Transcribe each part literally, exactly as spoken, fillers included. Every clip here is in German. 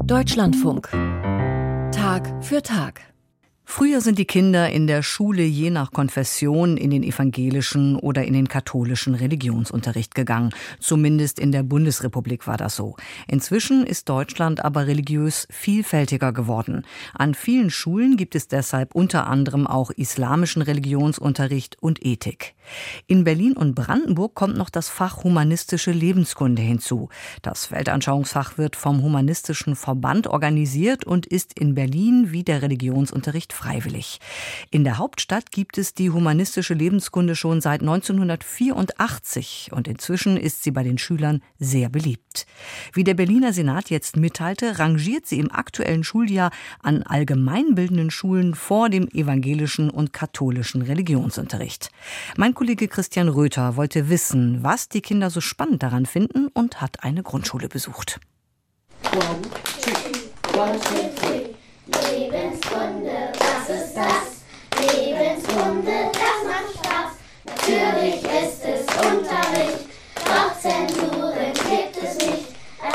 Deutschlandfunk. Tag für Tag. Früher sind die Kinder in der Schule je nach Konfession in den evangelischen oder in den katholischen Religionsunterricht gegangen. Zumindest in der Bundesrepublik war das so. Inzwischen ist Deutschland aber religiös vielfältiger geworden. An vielen Schulen gibt es deshalb unter anderem auch islamischen Religionsunterricht und Ethik. In Berlin und Brandenburg kommt noch das Fach Humanistische Lebenskunde hinzu. Das Weltanschauungsfach wird vom Humanistischen Verband organisiert und ist in Berlin wie der Religionsunterricht freiwillig. In der Hauptstadt gibt es die Humanistische Lebenskunde schon seit neunzehnhundertvierundachtzig und inzwischen ist sie bei den Schülern sehr beliebt. Wie der Berliner Senat jetzt mitteilte, rangiert sie im aktuellen Schuljahr an allgemeinbildenden Schulen vor dem evangelischen und katholischen Religionsunterricht. Mein Kollege Christian Röther wollte wissen, was die Kinder so spannend daran finden und hat eine Grundschule besucht. One, two, one, two, three. Lebenskunde, was ist das? Lebenskunde, das macht Spaß. Natürlich ist es Unterricht, doch Zensuren gibt es nicht.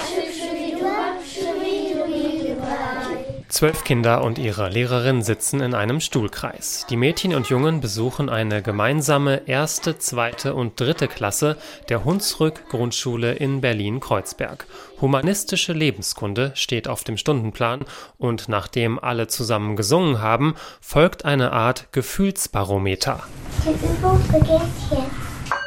Zwölf Kinder und ihre Lehrerin sitzen in einem Stuhlkreis. Die Mädchen und Jungen besuchen eine gemeinsame erste, zweite und dritte Klasse der Hunsrück-Grundschule in Berlin-Kreuzberg. Humanistische Lebenskunde steht auf dem Stundenplan und nachdem alle zusammen gesungen haben, folgt eine Art Gefühlsbarometer. Die Übung beginnt jetzt.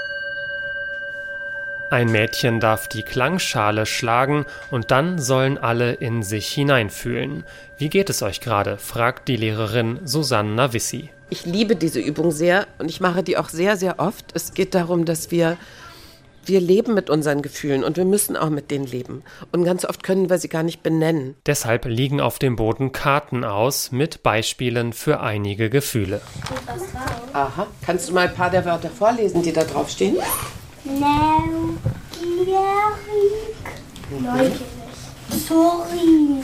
Ein Mädchen darf die Klangschale schlagen und dann sollen alle in sich hineinfühlen. Wie geht es euch gerade? Fragt die Lehrerin Susanne Navissi. Ich liebe diese Übung sehr und ich mache die auch sehr, sehr oft. Es geht darum, dass wir, wir leben mit unseren Gefühlen und wir müssen auch mit denen leben. Und ganz oft können wir sie gar nicht benennen. Deshalb liegen auf dem Boden Karten aus mit Beispielen für einige Gefühle. Aha, kannst du mal ein paar der Wörter vorlesen, die da drauf stehen? Neugierig. Neugierig. Zornig.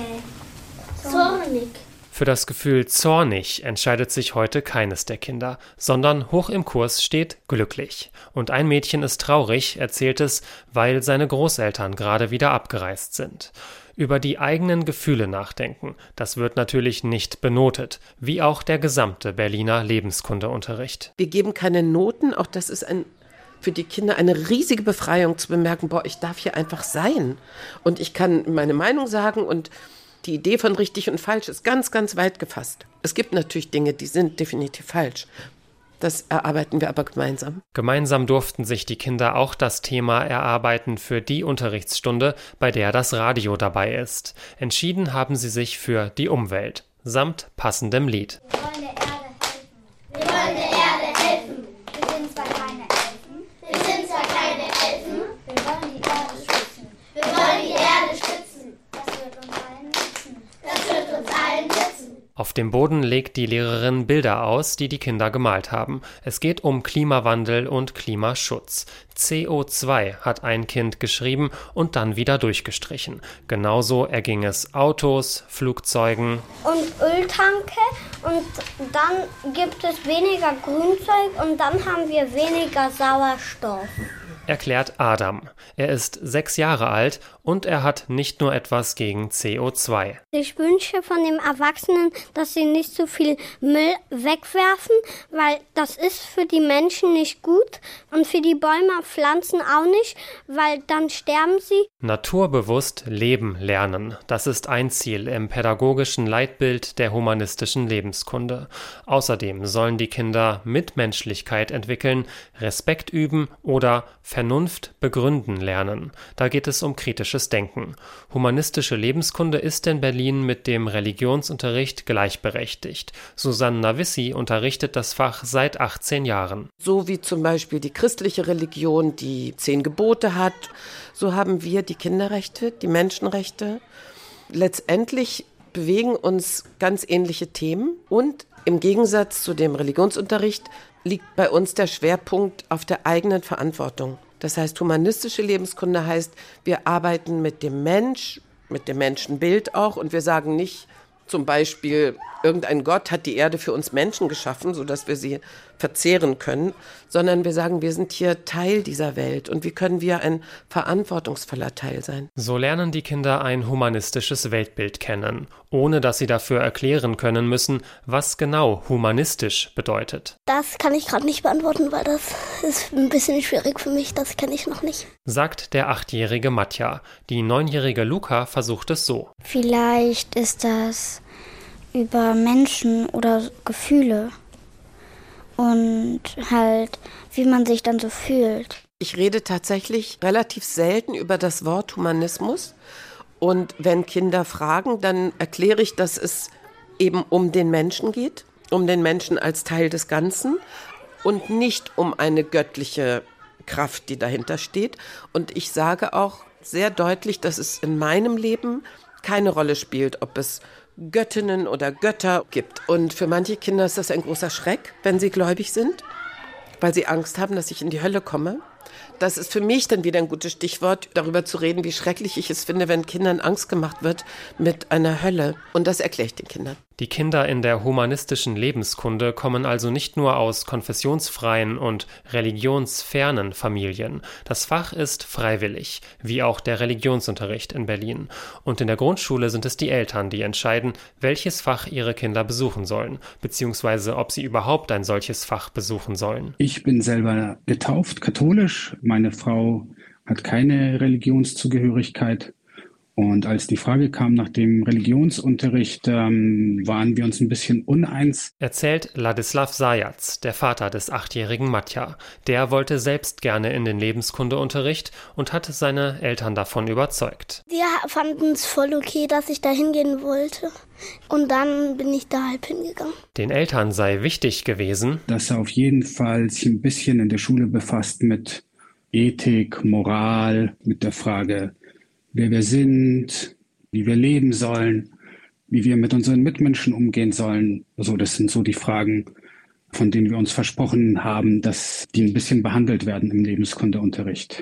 Zornig. Für das Gefühl zornig entscheidet sich heute keines der Kinder, sondern hoch im Kurs steht glücklich. Und ein Mädchen ist traurig, erzählt es, weil seine Großeltern gerade wieder abgereist sind. Über die eigenen Gefühle nachdenken, das wird natürlich nicht benotet, wie auch der gesamte Berliner Lebenskundeunterricht. Wir geben keine Noten, auch das ist ein für die Kinder eine riesige Befreiung zu bemerken, boah, ich darf hier einfach sein. Und ich kann meine Meinung sagen und die Idee von richtig und falsch ist ganz, ganz weit gefasst. Es gibt natürlich Dinge, die sind definitiv falsch. Das erarbeiten wir aber gemeinsam. Gemeinsam durften sich die Kinder auch das Thema erarbeiten für die Unterrichtsstunde, bei der das Radio dabei ist. Entschieden haben sie sich für die Umwelt, samt passendem Lied. Wir wollen der Erde helfen. Wir wollen der Erde helfen. Wir sind zwar keine Elfen. Wir sind zwar keine Elfen. Wir wollen die Erde schützen. Wir wollen die Erde schützen. Das wird uns allen nützen. Das wird uns allen nützen. Auf dem Boden legt die Lehrerin Bilder aus, die die Kinder gemalt haben. Es geht um Klimawandel und Klimaschutz. C O zwei hat ein Kind geschrieben und dann wieder durchgestrichen. Genauso erging es Autos, Flugzeugen Und Öltanke und dann gibt es weniger Grünzeug und dann haben wir weniger Sauerstoff. erklärt Adam. Er ist sechs Jahre alt und er hat nicht nur etwas gegen C O zwei. Ich wünsche von den Erwachsenen, dass sie nicht so viel Müll wegwerfen, weil das ist für die Menschen nicht gut und für die Bäume und Pflanzen auch nicht, weil dann sterben sie. Naturbewusst leben lernen, das ist ein Ziel im pädagogischen Leitbild der humanistischen Lebenskunde. Außerdem sollen die Kinder Mitmenschlichkeit entwickeln, Respekt üben oder Vernunft begründen lernen. Da geht es um kritisches Denken. Humanistische Lebenskunde ist in Berlin mit dem Religionsunterricht gleichberechtigt. Susanne Navissi unterrichtet das Fach seit achtzehn Jahren. So wie zum Beispiel die christliche Religion die zehn Gebote hat, so haben wir die Kinderrechte, die Menschenrechte. Letztendlich bewegen uns ganz ähnliche Themen und im Gegensatz zu dem Religionsunterricht liegt bei uns der Schwerpunkt auf der eigenen Verantwortung. Das heißt, humanistische Lebenskunde heißt, wir arbeiten mit dem Mensch, mit dem Menschenbild auch und wir sagen nicht zum Beispiel, irgendein Gott hat die Erde für uns Menschen geschaffen, sodass wir sie verzehren können, sondern wir sagen, wir sind hier Teil dieser Welt und wie können wir ein verantwortungsvoller Teil sein. So lernen die Kinder ein humanistisches Weltbild kennen, ohne dass sie dafür erklären können müssen, was genau humanistisch bedeutet. Das kann ich gerade nicht beantworten, weil das ist ein bisschen schwierig für mich, das kenne ich noch nicht. Sagt der achtjährige Matja. Die neunjährige Luca versucht es so. Vielleicht ist das über Menschen oder Gefühle. Und halt, wie man sich dann so fühlt. Ich rede tatsächlich relativ selten über das Wort Humanismus. Und wenn Kinder fragen, dann erkläre ich, dass es eben um den Menschen geht, um den Menschen als Teil des Ganzen und nicht um eine göttliche Kraft, die dahinter steht. Und ich sage auch sehr deutlich, dass es in meinem Leben keine Rolle spielt, ob es Göttinnen oder Götter gibt. Und für manche Kinder ist das ein großer Schreck, wenn sie gläubig sind, weil sie Angst haben, dass ich in die Hölle komme. Das ist für mich dann wieder ein gutes Stichwort, darüber zu reden, wie schrecklich ich es finde, wenn Kindern Angst gemacht wird mit einer Hölle. Und das erkläre ich den Kindern. Die Kinder in der humanistischen Lebenskunde kommen also nicht nur aus konfessionsfreien und religionsfernen Familien. Das Fach ist freiwillig, wie auch der Religionsunterricht in Berlin. Und in der Grundschule sind es die Eltern, die entscheiden, welches Fach ihre Kinder besuchen sollen, beziehungsweise ob sie überhaupt ein solches Fach besuchen sollen. Ich bin selber getauft, katholisch. Meine Frau hat keine Religionszugehörigkeit. Und als die Frage kam nach dem Religionsunterricht, ähm, waren wir uns ein bisschen uneins. Erzählt Ladislav Sajac, der Vater des achtjährigen Matja. Der wollte selbst gerne in den Lebenskundeunterricht und hat seine Eltern davon überzeugt. Die fanden es voll okay, dass ich da hingehen wollte. Und dann bin ich da halb hingegangen. Den Eltern sei wichtig gewesen, dass er auf jeden Fall sich ein bisschen in der Schule befasst mit Ethik, Moral, mit der Frage, wer wir sind, wie wir leben sollen, wie wir mit unseren Mitmenschen umgehen sollen. Also das sind so die Fragen, von denen wir uns versprochen haben, dass die ein bisschen behandelt werden im Lebenskundeunterricht.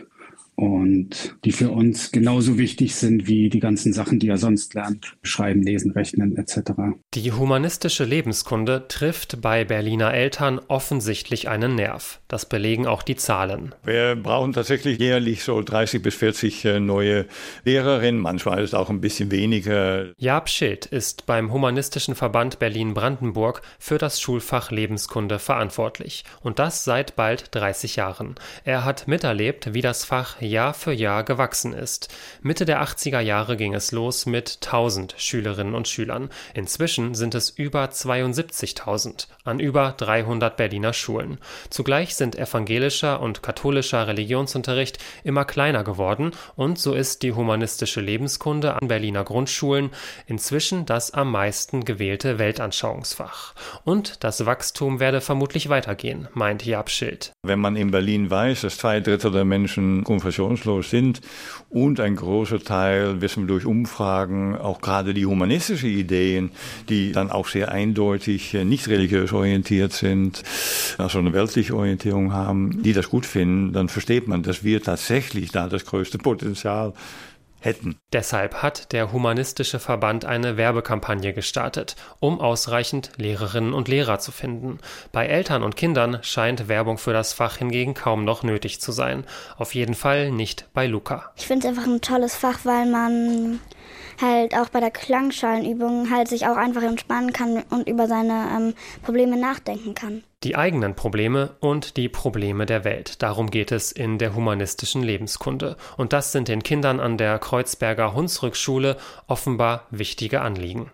Und die für uns genauso wichtig sind wie die ganzen Sachen, die er sonst lernt, schreiben, lesen, rechnen et cetera. Die humanistische Lebenskunde trifft bei Berliner Eltern offensichtlich einen Nerv. Das belegen auch die Zahlen. Wir brauchen tatsächlich jährlich so dreißig bis vierzig neue Lehrerinnen, manchmal ist es auch ein bisschen weniger. Jaap Schild ist beim Humanistischen Verband Berlin-Brandenburg für das Schulfach Lebenskunde verantwortlich. Und das seit bald dreißig Jahren. Er hat miterlebt, wie das Fach Jahr für Jahr gewachsen ist. Mitte der achtziger Jahre ging es los mit tausend Schülerinnen und Schülern. Inzwischen sind es über zweiundsiebzigtausend an über dreihundert Berliner Schulen. Zugleich sind evangelischer und katholischer Religionsunterricht immer kleiner geworden und so ist die humanistische Lebenskunde an Berliner Grundschulen inzwischen das am meisten gewählte Weltanschauungsfach. Und das Wachstum werde vermutlich weitergehen, meint Jaap Schild. Wenn man in Berlin weiß, dass zwei Drittel der Menschen konfessionslos sind und ein großer Teil, wissen wir durch Umfragen, auch gerade die humanistische Ideen, die dann auch sehr eindeutig nicht religiös orientiert sind, also eine weltliche Orientierung haben, die das gut finden, dann versteht man, dass wir tatsächlich da das größte Potenzial hätten. Deshalb hat der Humanistische Verband eine Werbekampagne gestartet, um ausreichend Lehrerinnen und Lehrer zu finden. Bei Eltern und Kindern scheint Werbung für das Fach hingegen kaum noch nötig zu sein. Auf jeden Fall nicht bei Luca. Ich finde es einfach ein tolles Fach, weil man halt auch bei der Klangschalenübung halt sich auch einfach entspannen kann und über seine ähm, Probleme nachdenken kann. Die eigenen Probleme und die Probleme der Welt. Darum geht es in der humanistischen Lebenskunde. Und das sind den Kindern an der Kreuzberger Hunsrück-Schule offenbar wichtige Anliegen.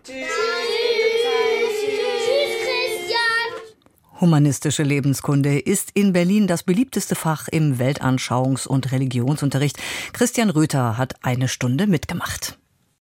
Humanistische Lebenskunde ist in Berlin das beliebteste Fach im Weltanschauungs- und Religionsunterricht. Christian Röther hat eine Stunde mitgemacht.